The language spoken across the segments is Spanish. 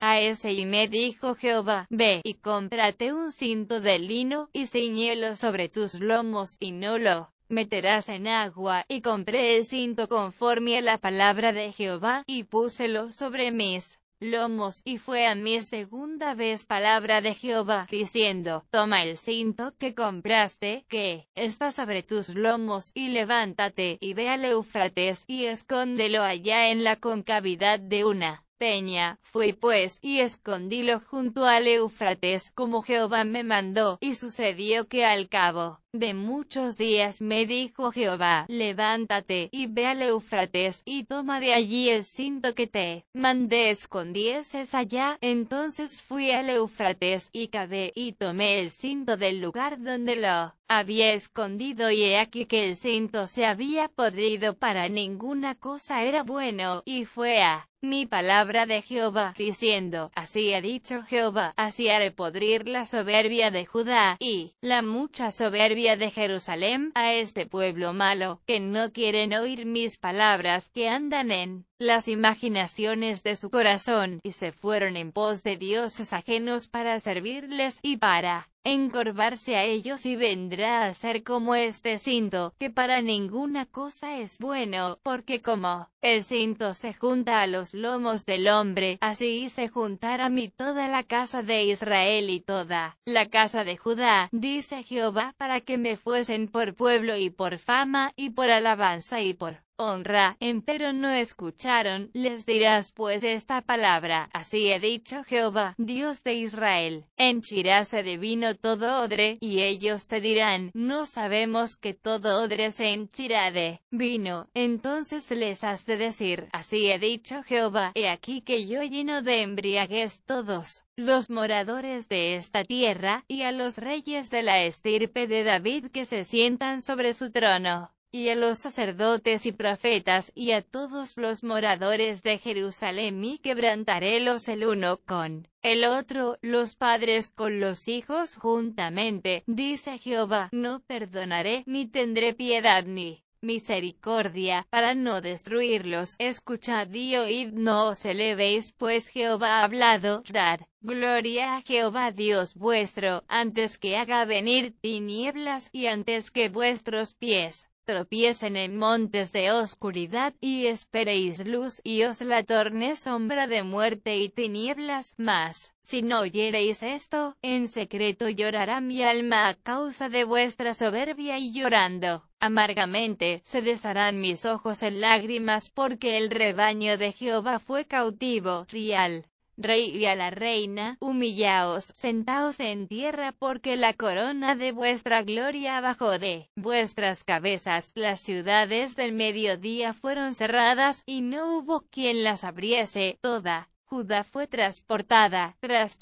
a ese y me dijo Jehová, ve y cómprate un cinto de lino, y ciñelo sobre tus lomos, y no lo meterás en agua, y compré el cinto conforme a la palabra de Jehová, y púselo sobre mis lomos, y fue a mí segunda vez palabra de Jehová, diciendo, toma el cinto que compraste, que está sobre tus lomos, y levántate, y ve al Éufrates, y escóndelo allá en la concavidad de una peña. Fui pues, y escondílo junto al Éufrates, como Jehová me mandó, y sucedió que al cabo de muchos días me dijo Jehová, levántate, y ve al Éufrates, y toma de allí el cinto que te mandé escondieses allá. Entonces fui al Éufrates, y cavé, y tomé el cinto del lugar donde lo había escondido, y he aquí que el cinto se había podrido, para ninguna cosa era bueno, y fue a mi palabra de Jehová, diciendo, así ha dicho Jehová, así haré podrir la soberbia de Judá, y la mucha soberbia de Jerusalén, a este pueblo malo, que no quieren oír mis palabras, que andan en las imaginaciones de su corazón, y se fueron en pos de dioses ajenos para servirles, y para encorvarse a ellos, y vendrá a ser como este cinto, que para ninguna cosa es bueno, porque como el cinto se junta a los lomos del hombre, así se juntará a mí toda la casa de Israel y toda la casa de Judá, dice Jehová, para que me fuesen por pueblo y por fama, y por alabanza y por honra, empero no escucharon. Les dirás pues esta palabra, así ha dicho Jehová, Dios de Israel, henchiráse de vino todo odre, y ellos te dirán, no sabemos que todo odre se henchirá de vino. Entonces les has de decir, así ha dicho Jehová, he aquí que yo lleno de embriaguez todos los moradores de esta tierra, y a los reyes de la estirpe de David que se sientan sobre su trono, y a los sacerdotes y profetas, y a todos los moradores de Jerusalén, y quebrantarélos el uno con el otro, los padres con los hijos juntamente, dice Jehová, no perdonaré, ni tendré piedad ni misericordia, para no destruirlos. Escuchad y oíd, no os elevéis, pues Jehová ha hablado, dad gloria a Jehová Dios vuestro, antes que haga venir tinieblas, y antes que vuestros pies tropiecen en montes de oscuridad, y esperéis luz, y os la torne sombra de muerte y tinieblas. Mas, si no oyereis esto, en secreto llorará mi alma a causa de vuestra soberbia, y llorando amargamente se desharán mis ojos en lágrimas, porque el rebaño de Jehová fue cautivo, y al rey y a la reina, humillaos, sentaos en tierra, porque la corona de vuestra gloria bajó de vuestras cabezas. Las ciudades del mediodía fueron cerradas, y no hubo quien las abriese. Toda Judá fue transportada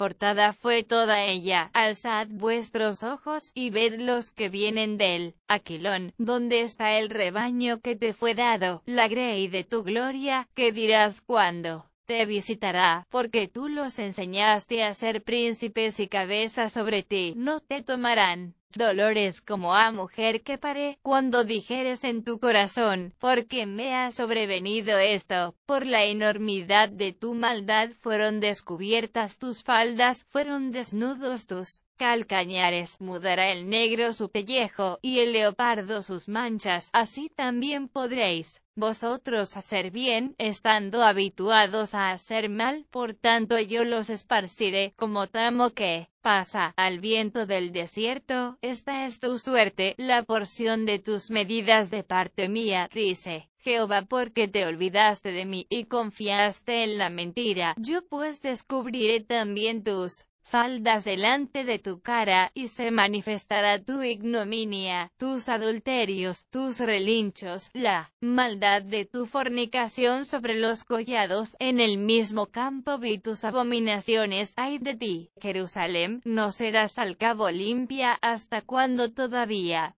fue toda ella. Alzad vuestros ojos, y ved los que vienen del Aquilón, donde está el rebaño que te fue dado, la grey de tu gloria, que dirás cuando te visitará, porque tú los enseñaste a ser príncipes y cabezas sobre ti. No te tomarán dolores como a mujer que pare, cuando dijeres en tu corazón, porque me ha sobrevenido esto. Por la enormidad de tu maldad fueron descubiertas tus faldas, fueron desnudos tus calcañares. Mudará el negro su pellejo, y el leopardo sus manchas, así también podréis vosotros hacer bien, estando habituados a hacer mal. Por tanto yo los esparciré como tamo que pasa al viento del desierto. Esta es tu suerte, la porción de tus medidas de parte mía, dice Jehová, porque te olvidaste de mí, y confiaste en la mentira. Yo pues descubriré también tus faldas delante de tu cara, y se manifestará tu ignominia, tus adulterios, tus relinchos, la maldad de tu fornicación sobre los collados. En el mismo campo vi tus abominaciones. Ay de ti, Jerusalén, no serás al cabo limpia. ¿Hasta cuándo todavía